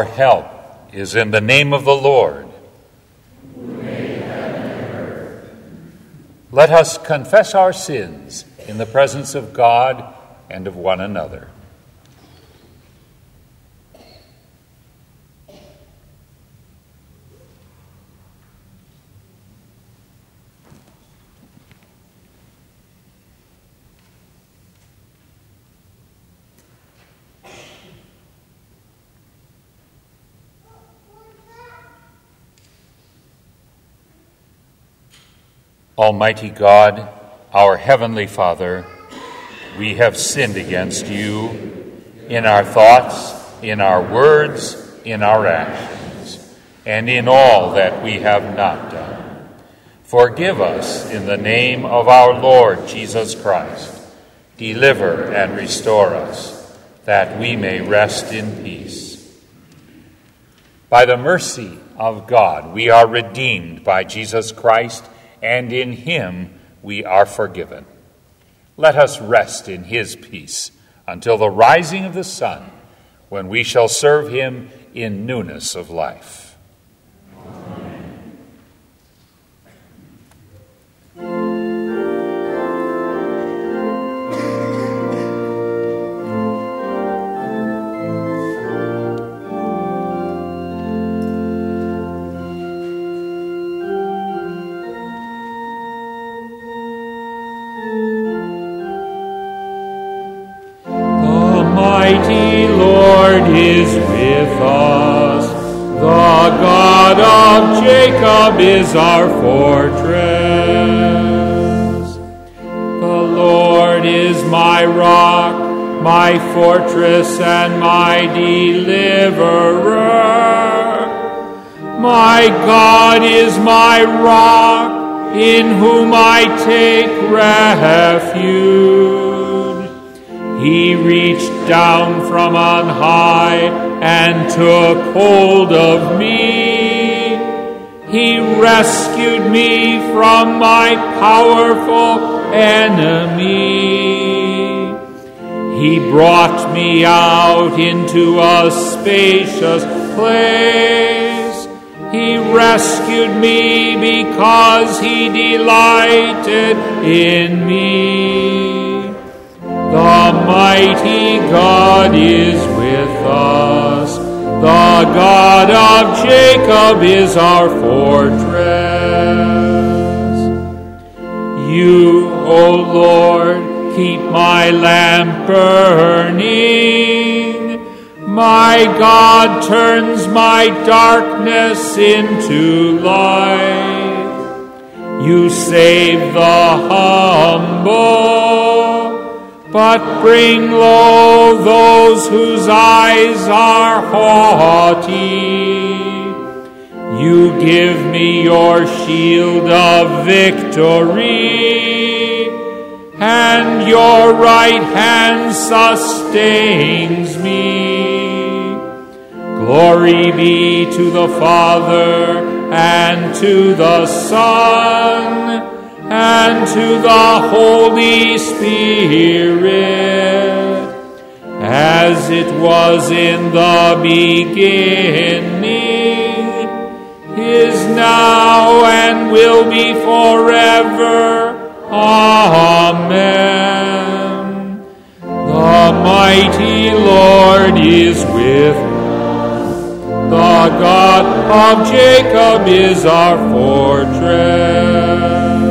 Our help is in the name of the Lord. Let us confess our sins in the presence of God and of one another. Almighty God, our Heavenly Father, we have sinned against you in our thoughts, in our words, in our actions, and in all that we have not done. Forgive us in the name of our Lord Jesus Christ. Deliver and restore us, that we may rest in peace. By the mercy of God, we are redeemed by Jesus Christ, and in him we are forgiven. Let us rest in his peace until the rising of the sun, when we shall serve him in newness of life. Almighty Lord is with us. The God of Jacob is our fortress. The Lord is my rock, my fortress, and my deliverer. My God is my rock, in whom I take refuge. He reached down from on high and took hold of me. He rescued me from my powerful enemy. He brought me out into a spacious place. He rescued me because he delighted in me. The mighty God is with us. The God of Jacob is our fortress. You, O Lord, keep my lamp burning. My God turns my darkness into light. You save the humble, but bring low those whose eyes are haughty. You give me your shield of victory, and your right hand sustains me. Glory be to the Father, and to the Son, and to the Holy Spirit, as it was in the beginning, is now, and will be forever. Amen. The mighty Lord is with us. The God of Jacob is our fortress.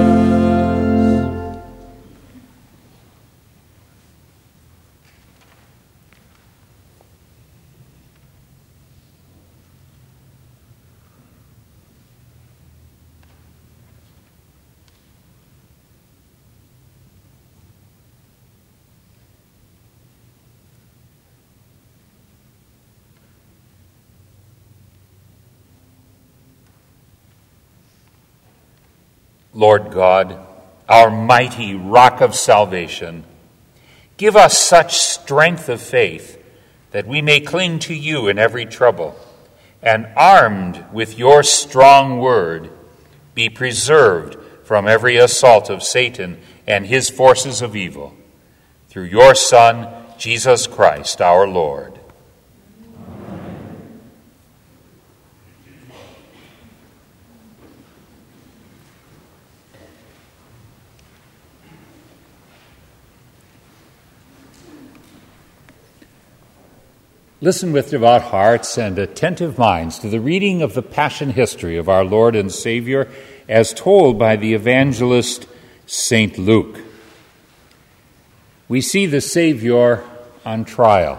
Lord God, our mighty rock of salvation, give us such strength of faith that we may cling to you in every trouble, and armed with your strong word, be preserved from every assault of Satan and his forces of evil. Through your Son, Jesus Christ, our Lord. Listen with devout hearts and attentive minds to the reading of the Passion history of our Lord and Savior as told by the evangelist St. Luke. We see the Savior on trial,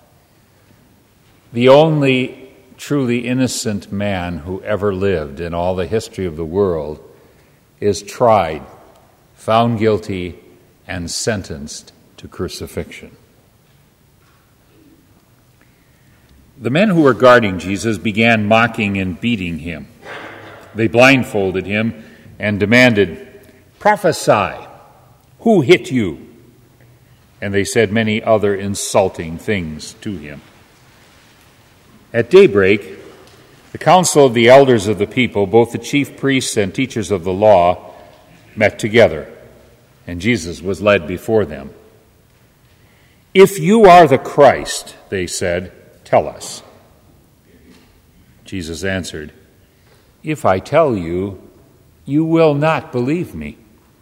the only truly innocent man who ever lived in all the history of the world is tried, found guilty, and sentenced to crucifixion. The men who were guarding Jesus began mocking and beating him. They blindfolded him and demanded, "Prophesy, who hit you?" And they said many other insulting things to him. At daybreak, the council of the elders of the people, both the chief priests and teachers of the law, met together, and Jesus was led before them. "If you are the Christ," they said, "tell us." Jesus answered, "If I tell you, you will not believe me.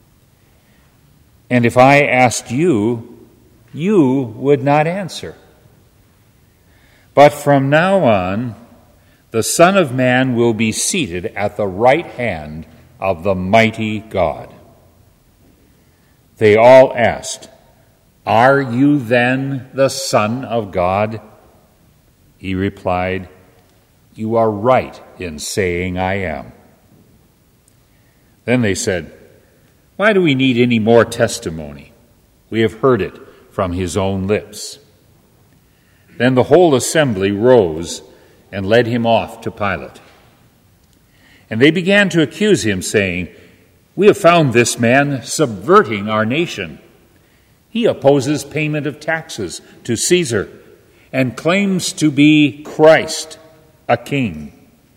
And if I asked you, you would not answer. But from now on, the Son of Man will be seated at the right hand of the mighty God." They all asked, "Are you then the Son of God?" He replied, "You are right in saying I am." Then they said, "Why do we need any more testimony? We have heard it from his own lips." Then the whole assembly rose and led him off to Pilate. And they began to accuse him, saying, "We have found this man subverting our nation. He opposes payment of taxes to Caesar and claims to be Christ, a king."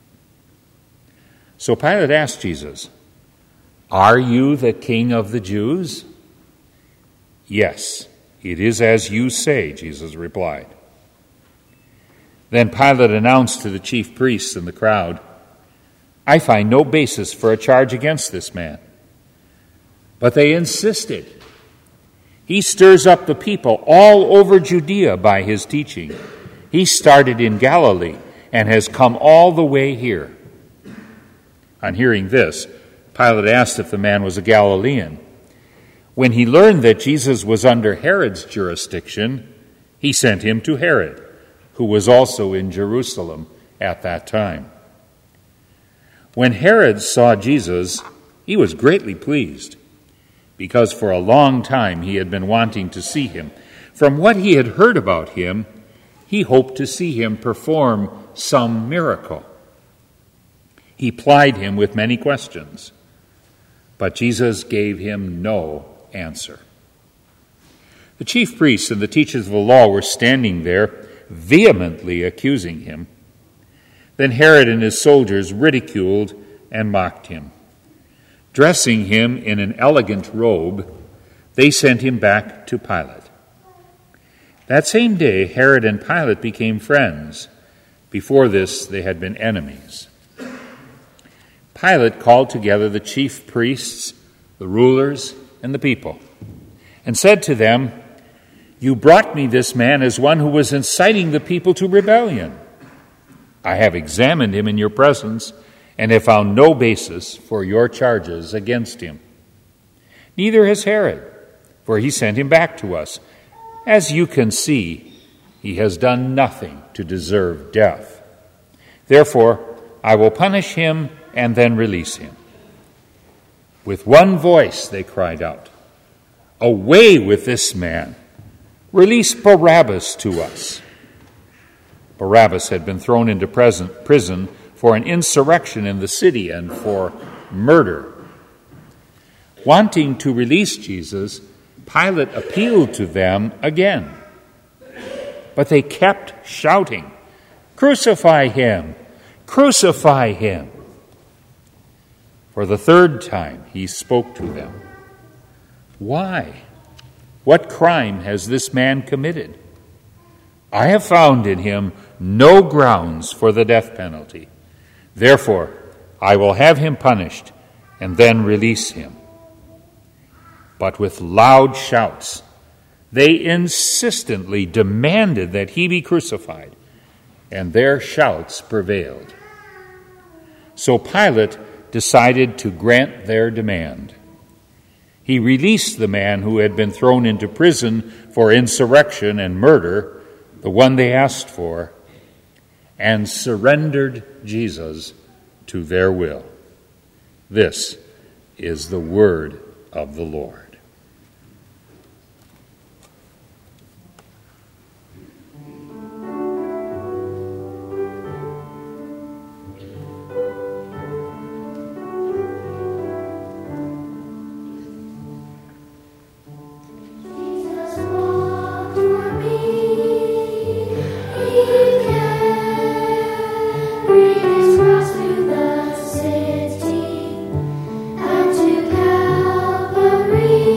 So Pilate asked Jesus, "Are you the king of the Jews?" "Yes, it is as you say," Jesus replied. Then Pilate announced to the chief priests and the crowd, "I find no basis for a charge against this man." But they insisted. "He stirs up the people all over Judea by his teaching. He started in Galilee and has come all the way here." On hearing this, Pilate asked if the man was a Galilean. When he learned that Jesus was under Herod's jurisdiction, he sent him to Herod, who was also in Jerusalem at that time. When Herod saw Jesus, he was greatly pleased, because for a long time he had been wanting to see him. From what he had heard about him, he hoped to see him perform some miracle. He plied him with many questions, but Jesus gave him no answer. The chief priests and the teachers of the law were standing there, vehemently accusing him. Then Herod and his soldiers ridiculed and mocked him. Dressing him in an elegant robe, they sent him back to Pilate. That same day, Herod and Pilate became friends. Before this, they had been enemies. Pilate called together the chief priests, the rulers, and the people, and said to them, "You brought me this man as one who was inciting the people to rebellion. I have examined him in your presence and have found no basis for your charges against him. Neither has Herod, for he sent him back to us. As you can see, he has done nothing to deserve death. Therefore, I will punish him and then release him." With one voice they cried out, "Away with this man! Release Barabbas to us." Barabbas had been thrown into prison for an insurrection in the city and for murder. Wanting to release Jesus, Pilate appealed to them again. But they kept shouting, "Crucify him! Crucify him!" For the third time he spoke to them. "Why? What crime has this man committed? I have found in him no grounds for the death penalty. Therefore, I will have him punished and then release him." But with loud shouts, They insistently demanded that he be crucified, and their shouts prevailed. So Pilate decided to grant their demand. He released the man who had been thrown into prison for insurrection and murder, the one they asked for, and surrendered Jesus to their will. This is the word of the Lord. Calvary.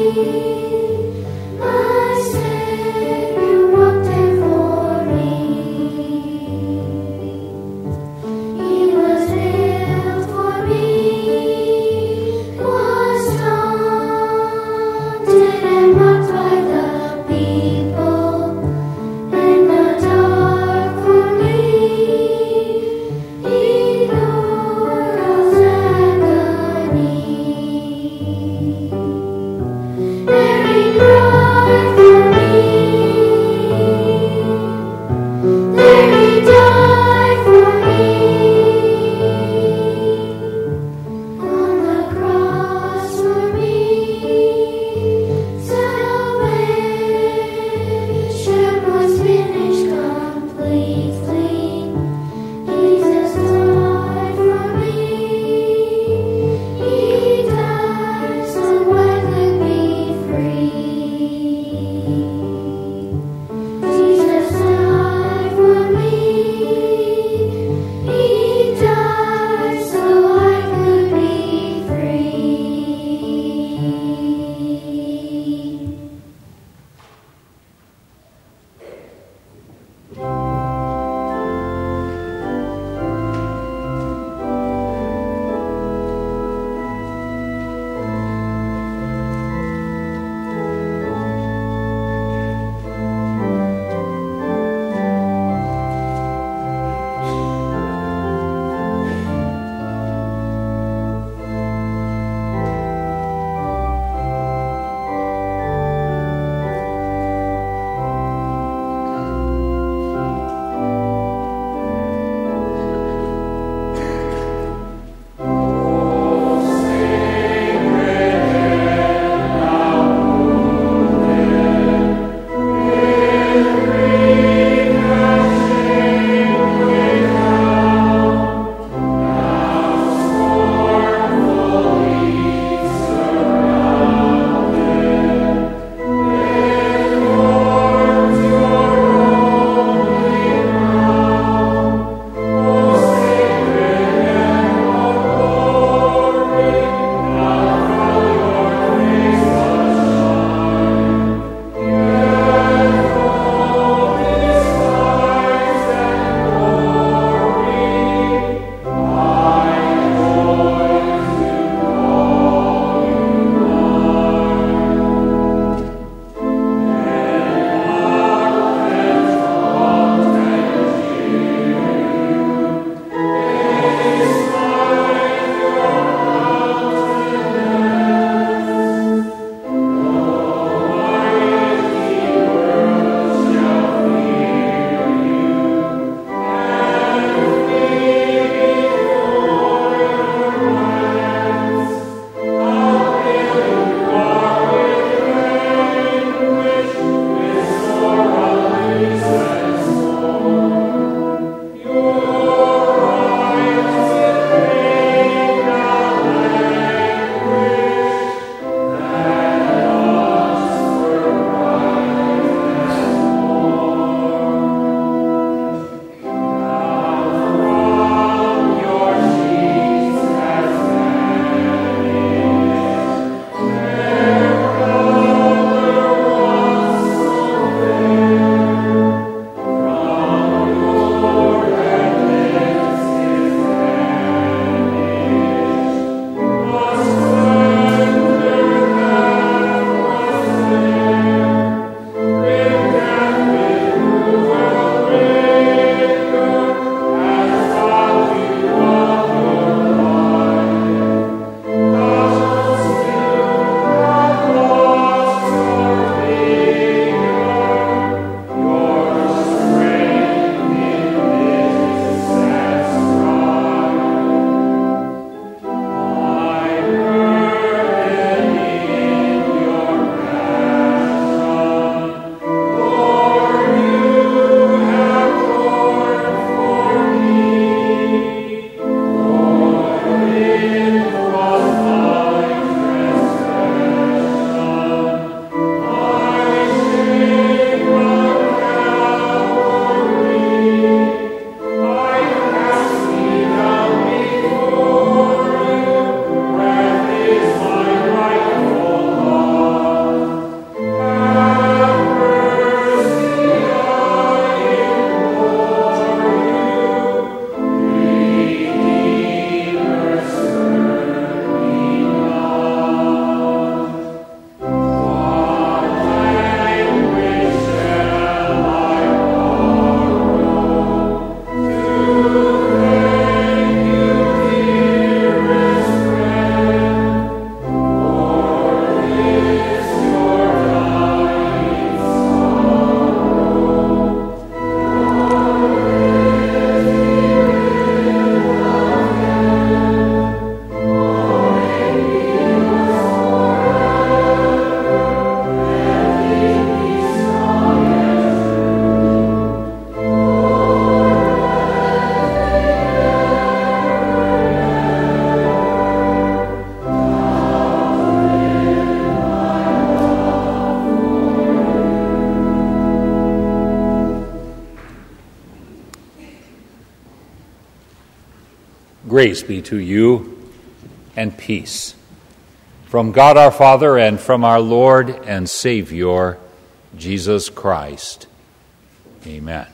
Grace be to you, and peace from God our Father and from our Lord and Savior, Jesus Christ. Amen.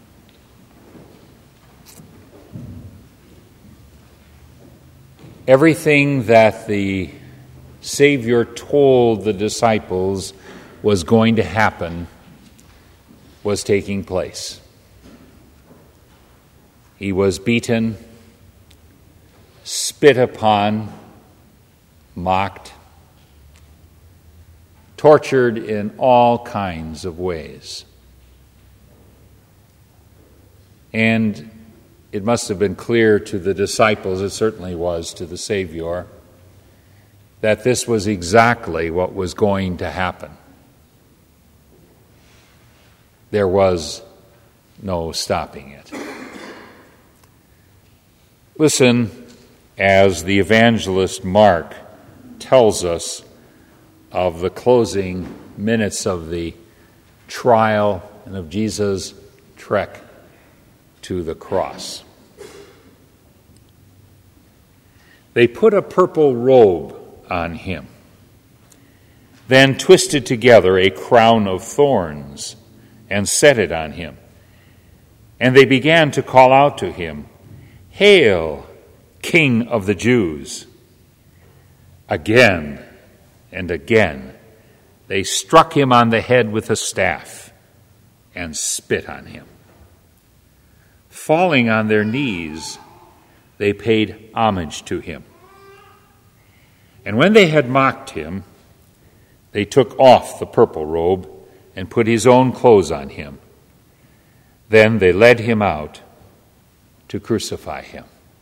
Everything that the Savior told the disciples was going to happen was taking place. He was beaten, spit upon, mocked, tortured in all kinds of ways. And it must have been clear to the disciples, it certainly was to the Savior, that this was exactly what was going to happen. There was no stopping it. Listen as the evangelist Mark tells us of the closing minutes of the trial and of Jesus' trek to the cross. They put a purple robe on him, then twisted together a crown of thorns and set it on him. And they began to call out to him, "Hail, King of the Jews!" Again and again they struck him on the head with a staff and spit on him. Falling on their knees, they paid homage to him. And when they had mocked him, they took off the purple robe and put his own clothes on him. Then they led him out to crucify him.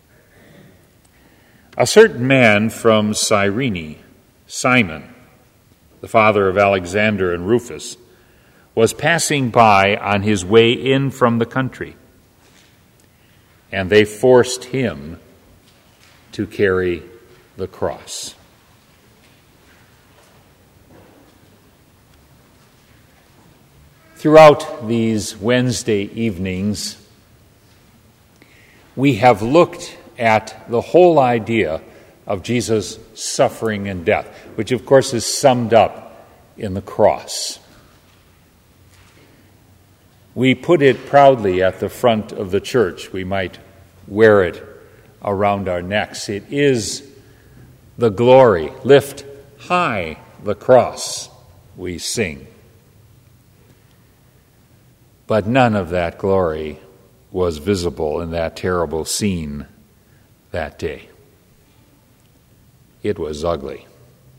A certain man from Cyrene, Simon, the father of Alexander and Rufus, was passing by on his way in from the country, and they forced him to carry the cross. Throughout these Wednesday evenings, we have looked at the whole idea of Jesus' suffering and death, which of course is summed up in the cross. We put it proudly at the front of the church. We might wear it around our necks. It is the glory. Lift high the cross, we sing. But none of that glory was visible in that terrible scene that day. It was ugly.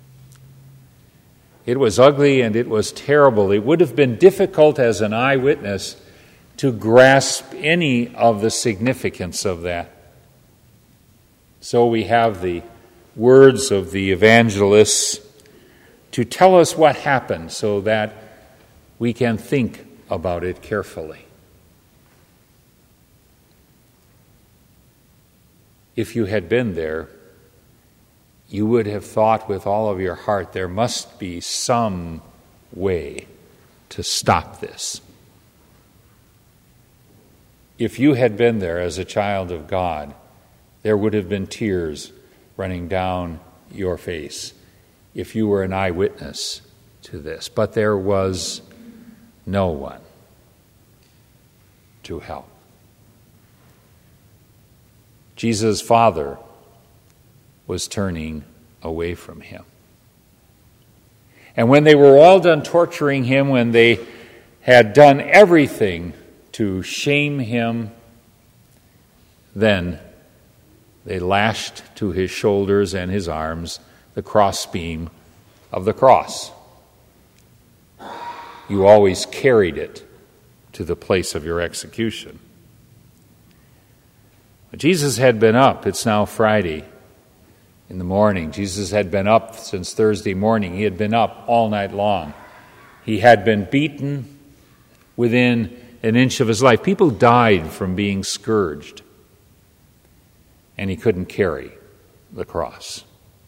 It was ugly and it was terrible. It would have been difficult as an eyewitness to grasp any of the significance of that. So we have the words of the evangelists to tell us what happened so that we can think about it carefully. If you had been there, you would have thought with all of your heart, there must be some way to stop this. If you had been there as a child of God, there would have been tears running down your face if you were an eyewitness to this. But there was no one to help. Jesus' Father was turning away from him. And when they were all done torturing him, when they had done everything to shame him, then they lashed to his shoulders and his arms the crossbeam of the cross. You always carried it to the place of your execution. But Jesus had been up. It's now Friday in the morning. Jesus had been up since Thursday morning. He had been up all night long. He had been beaten within an inch of his life. People died from being scourged. And he couldn't carry the cross.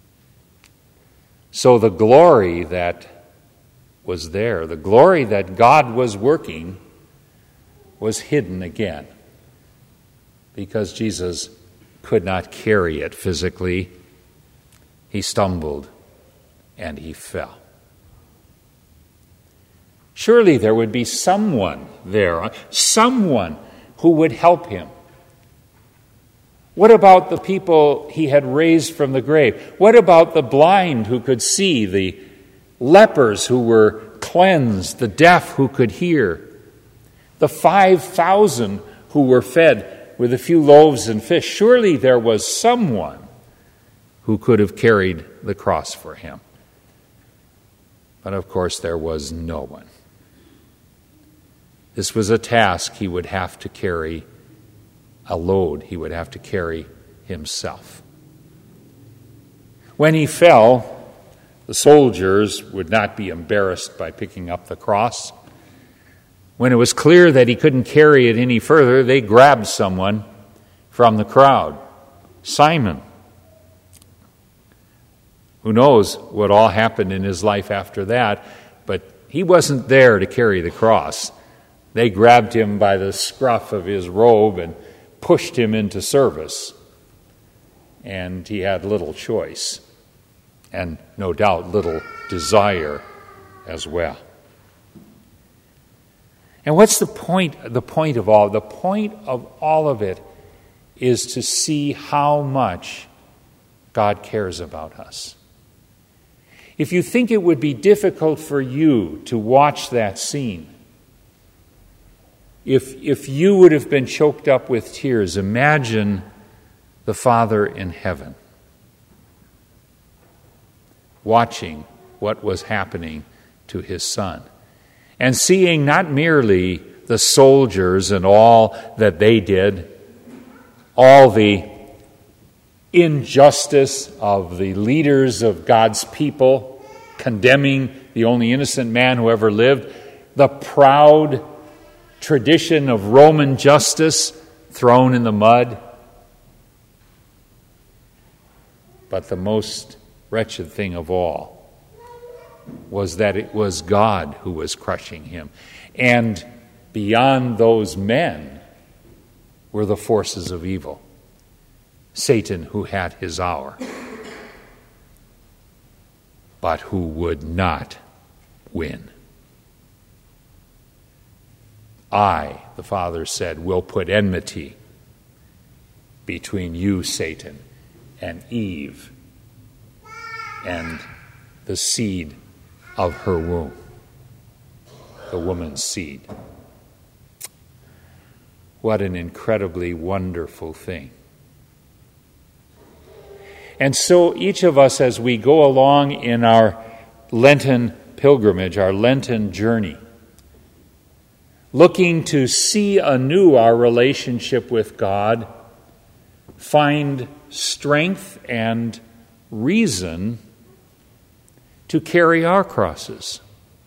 So the glory that was there, the glory that God was working, was hidden again, because Jesus could not carry it physically. He stumbled and he fell. Surely there would be someone there, someone who would help him. What about the people he had raised from the grave? What about the blind who could see, the lepers who were cleansed, the deaf who could hear, the 5,000 who were fed with a few loaves and fish? Surely there was someone who could have carried the cross for him. But of course there was no one. This was a task he would have to carry, a load he would have to carry himself. When he fell, the soldiers would not be embarrassed by picking up the cross. When it was clear that he couldn't carry it any further, they grabbed someone from the crowd, Simon. Who knows what all happened in his life after that, but he wasn't there to carry the cross. They grabbed him by the scruff of his robe and pushed him into service. And he had little choice, and no doubt little desire as well. And what's the point? The point of all of it is to see how much God cares about us. If you think it would be difficult for you to watch that scene, if you would have been choked up with tears, imagine the Father in heaven watching what was happening to his Son and seeing not merely the soldiers and all that they did, all the injustice of the leaders of God's people condemning the only innocent man who ever lived, the proud tradition of Roman justice thrown in the mud. But the most wretched thing of all was that it was God who was crushing him. And beyond those men were the forces of evil. Satan, who had his hour, but who would not win. I, the Father said, will put enmity between you, Satan, and Eve, and the seed of her womb, the woman's seed. What an incredibly wonderful thing. And so each of us, as we go along in our Lenten pilgrimage, our Lenten journey, looking to see anew our relationship with God, find strength and reason to carry our crosses.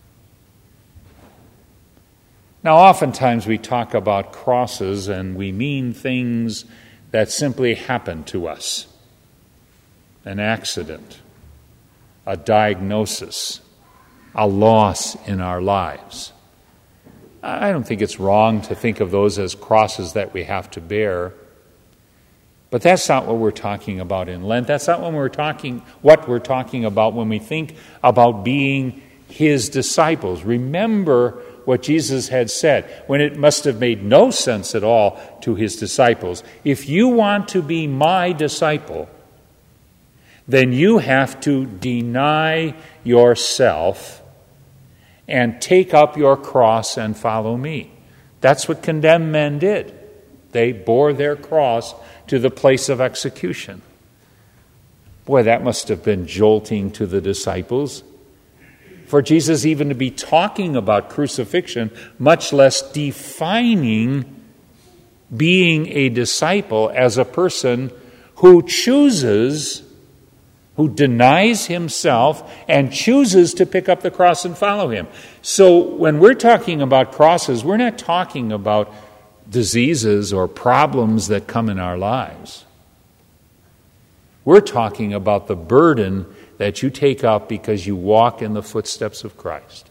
Now, oftentimes we talk about crosses and we mean things that simply happen to us. An accident, a diagnosis, a loss in our lives. I don't think it's wrong to think of those as crosses that we have to bear. But that's not what we're talking about in Lent. That's not what we're talking about when we think about being his disciples. Remember what Jesus had said when it must have made no sense at all to his disciples. If you want to be my disciple, then you have to deny yourself and take up your cross and follow me. That's what condemned men did. They bore their cross to the place of execution. Boy, that must have been jolting to the disciples. For Jesus even to be talking about crucifixion, much less defining being a disciple as a person who chooses, who denies himself and chooses to pick up the cross and follow him. So when we're talking about crosses, we're not talking about diseases or problems that come in our lives. We're talking about the burden that you take up because you walk in the footsteps of Christ.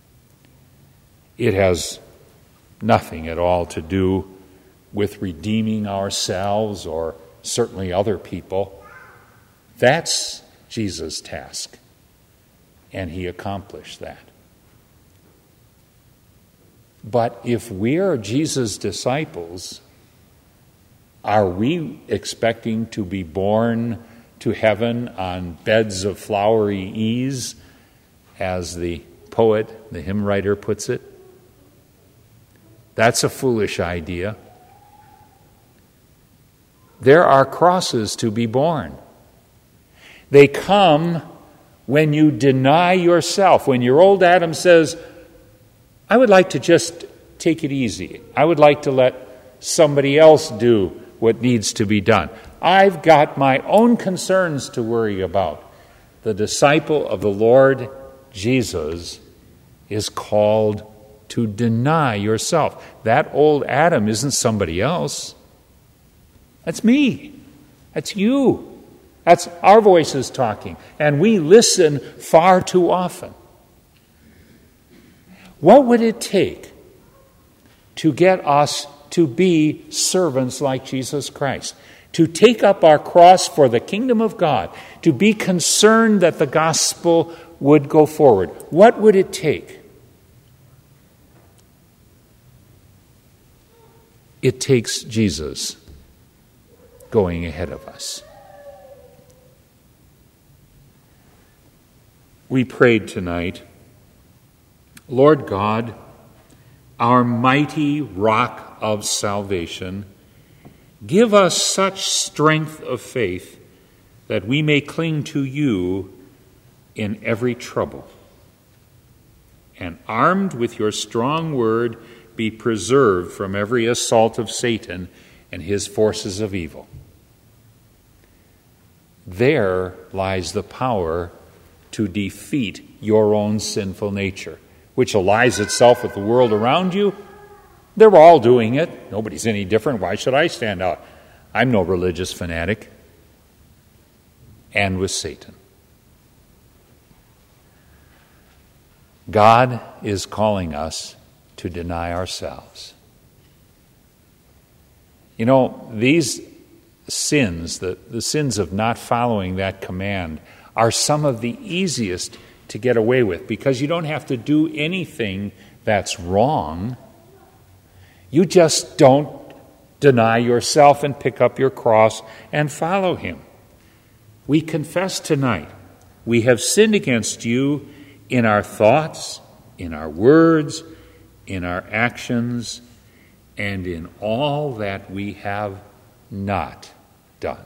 It has nothing at all to do with redeeming ourselves or certainly other people. That's Jesus' task, and he accomplished that. But if we are Jesus' disciples, are we expecting to be born to heaven on beds of flowery ease, as the poet, the hymn writer, puts it? That's a foolish idea. There are crosses to be borne. They come when you deny yourself. When your old Adam says, I would like to just take it easy. I would like to let somebody else do what needs to be done. I've got my own concerns to worry about. The disciple of the Lord Jesus is called to deny yourself. That old Adam isn't somebody else. That's me. That's you. That's our voices talking. And we listen far too often. What would it take to get us to be servants like Jesus Christ? To take up our cross for the kingdom of God, to be concerned that the gospel would go forward. What would it take? It takes Jesus going ahead of us. We prayed tonight, Lord God, our mighty rock of salvation, give us such strength of faith that we may cling to you in every trouble, and armed with your strong word, be preserved from every assault of Satan and his forces of evil. There lies the power to defeat your own sinful nature, which allies itself with the world around you. They're all doing it. Nobody's any different. Why should I stand out? I'm no religious fanatic. And with Satan. God is calling us to deny ourselves. You know, these sins, the sins of not following that command, are some of the easiest to get away with because you don't have to do anything that's wrong. You just don't deny yourself and pick up your cross and follow him. We confess tonight we have sinned against you in our thoughts, in our words, in our actions, and in all that we have not done.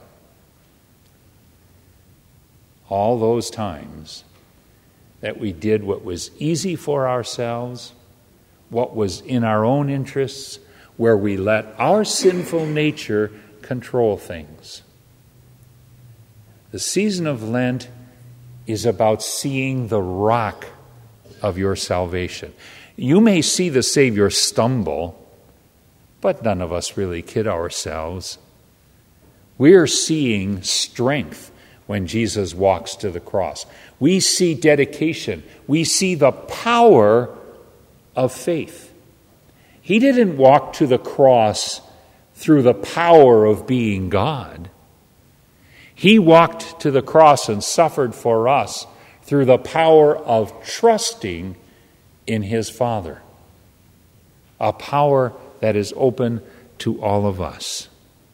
All those times that we did what was easy for ourselves, what was in our own interests, where we let our sinful nature control things. The season of Lent is about seeing the rock of your salvation. You may see the Savior stumble, but none of us really kid ourselves. We're seeing strength when Jesus walks to the cross. We see dedication. We see the power of faith. He didn't walk to the cross through the power of being God. He walked to the cross and suffered for us through the power of trusting in his Father. A power that is open to all of us.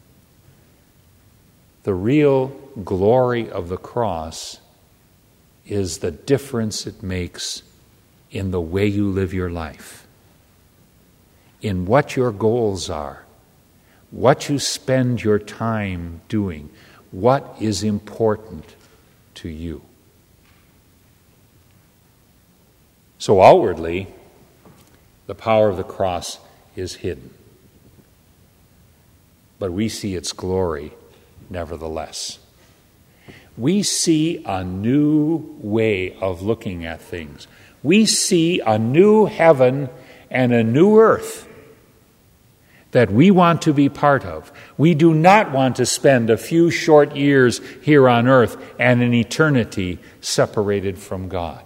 The real glory of the cross is the difference it makes in the way you live your life, in what your goals are, what you spend your time doing, what is important to you. So outwardly, the power of the cross is hidden, but we see its glory nevertheless. We see a new way of looking at things. We see a new heaven and a new earth that we want to be part of. We do not want to spend a few short years here on earth and an eternity separated from God.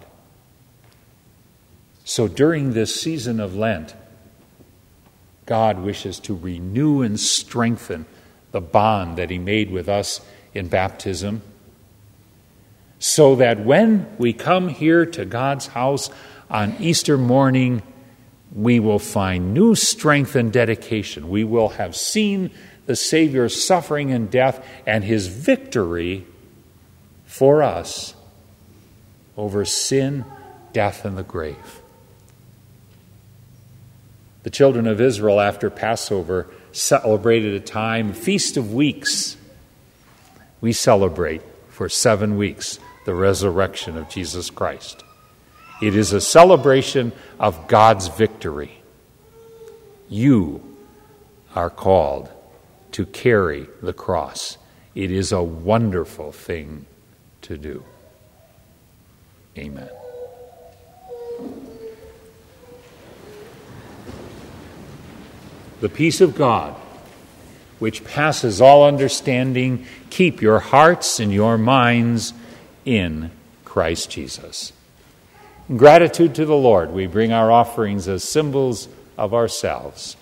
So during this season of Lent, God wishes to renew and strengthen the bond that he made with us in baptism, so that when we come here to God's house on Easter morning, we will find new strength and dedication. We will have seen the Savior's suffering and death and his victory for us over sin, death, and the grave. The children of Israel, after Passover, celebrated a time, Feast of Weeks. We celebrate for 7 weeks the resurrection of Jesus Christ. It is a celebration of God's victory. You are called to carry the cross. It is a wonderful thing to do. Amen. The peace of God, which passes all understanding, keep your hearts and your minds in Christ Jesus. In gratitude to the Lord, we bring our offerings as symbols of ourselves.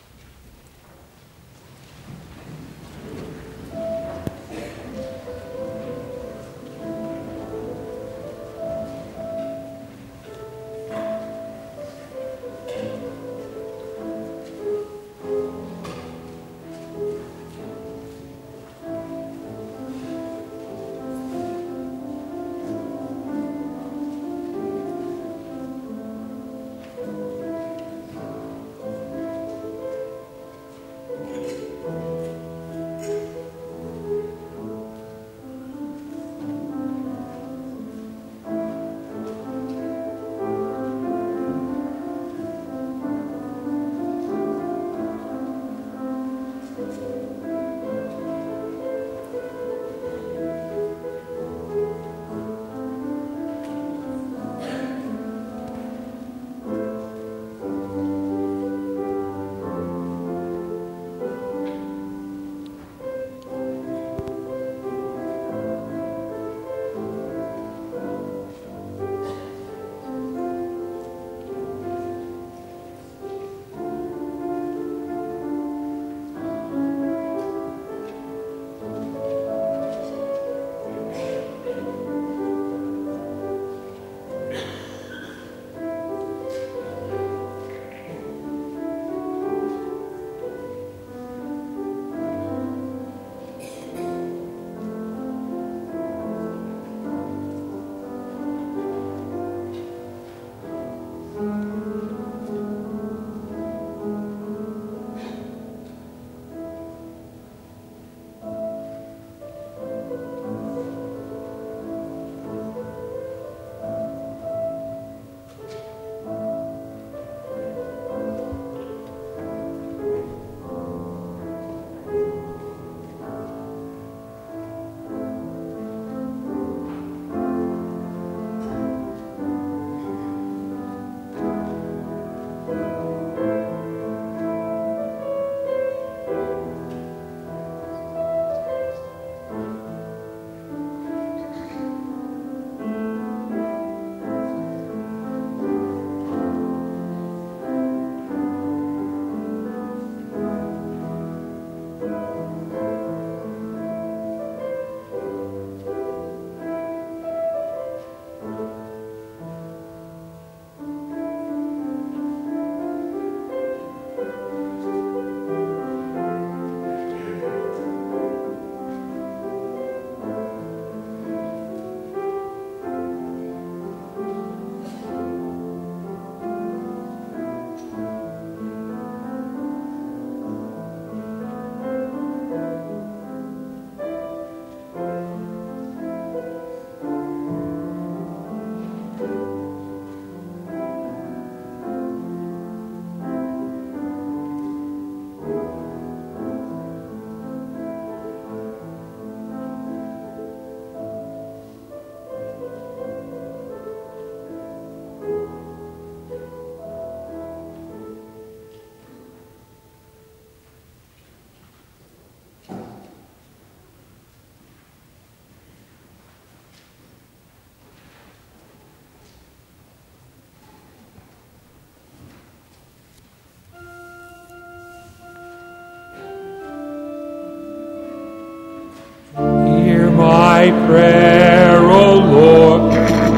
Hear my prayer, O Lord.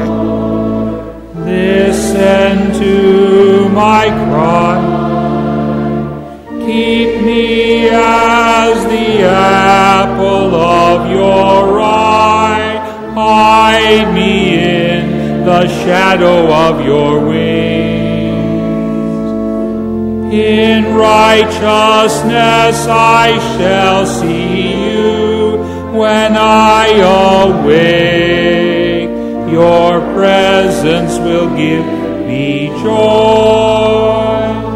Listen to my cry. Keep me as the apple of your eye. Hide me in the shadow of your wings. In righteousness I shall see you when I awake. Your presence will give me joy.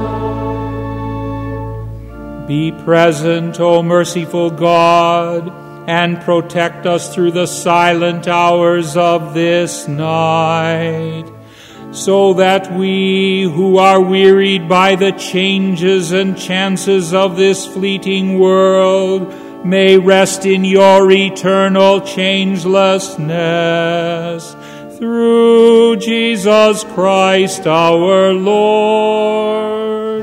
Be present, O merciful God, and protect us through the silent hours of this night, so that we who are wearied by the changes and chances of this fleeting world may rest in your eternal changelessness. Through Jesus Christ our Lord.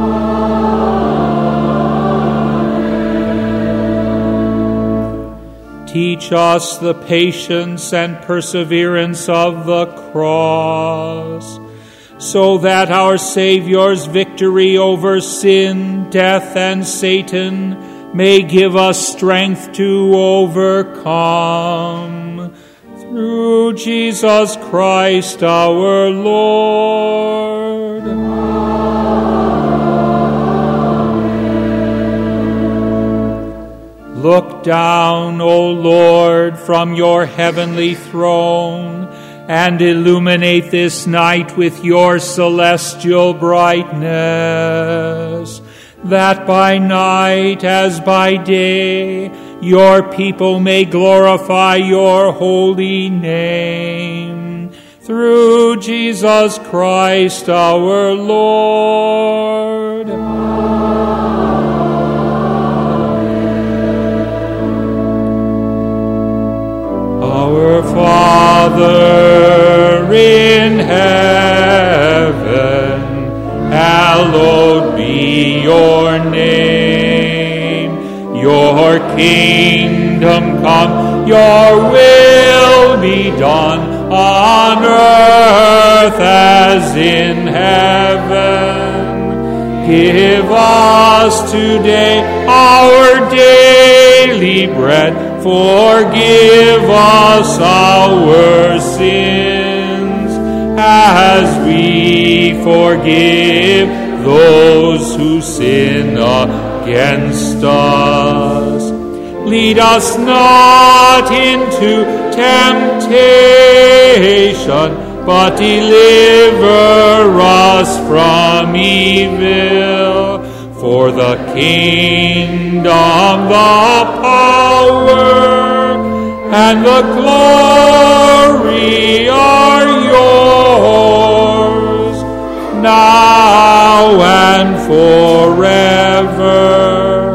Teach us the patience and perseverance of the cross, so that our Savior's victory over sin, death, and Satan may give us strength to overcome. Through Jesus Christ our Lord. Look down, O Lord, from your heavenly throne, and illuminate this night with your celestial brightness, that by night as by day your people may glorify your holy name. Through Jesus Christ our Lord. Our Father in heaven, hallowed be your name. Your kingdom come, your will be done on earth as in heaven. Give us today our daily bread. Forgive us our sins, as we forgive those who sin against us. Lead us not into temptation, but deliver us from evil. For the kingdom, the power, and the glory are yours, now and forever.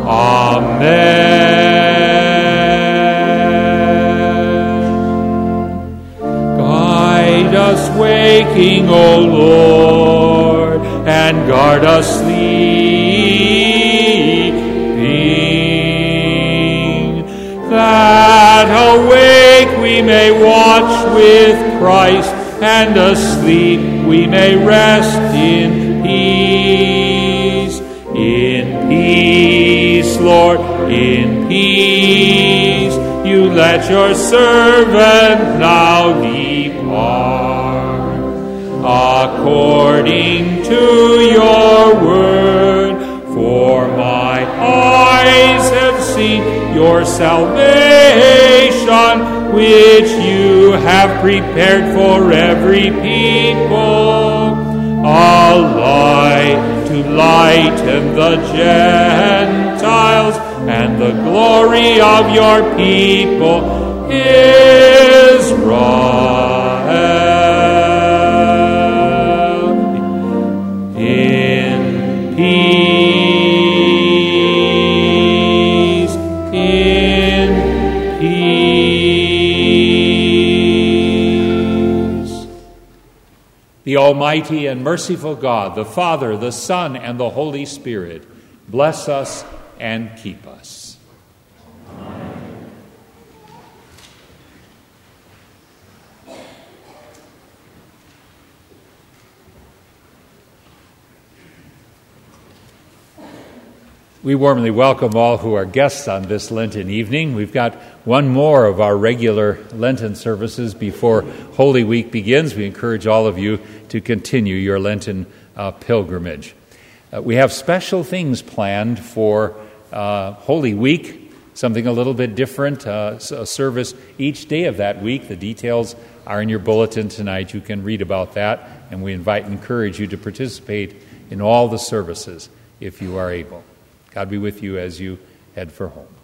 Amen. Guide us waking, O Lord, and guard us sleeping, that awake we may watch with Christ, and asleep we may rest in peace. In peace, Lord, in peace, you let your servant now depart, according to your word. For my eyes have seen your salvation, which you have prepared for every people, a light to lighten the Gentiles, and the glory of your people Israel. In peace, in peace. The Almighty and merciful God, the Father, the Son, and the Holy Spirit, bless us and keep us. We warmly welcome all who are guests on this Lenten evening. We've got one more of our regular Lenten services before Holy Week begins. We encourage all of you to continue your Lenten pilgrimage. We have special things planned for Holy Week, something a little bit different, a service each day of that week. The details are in your bulletin tonight. You can read about that, and we invite and encourage you to participate in all the services if you are able. God be with you as you head for home.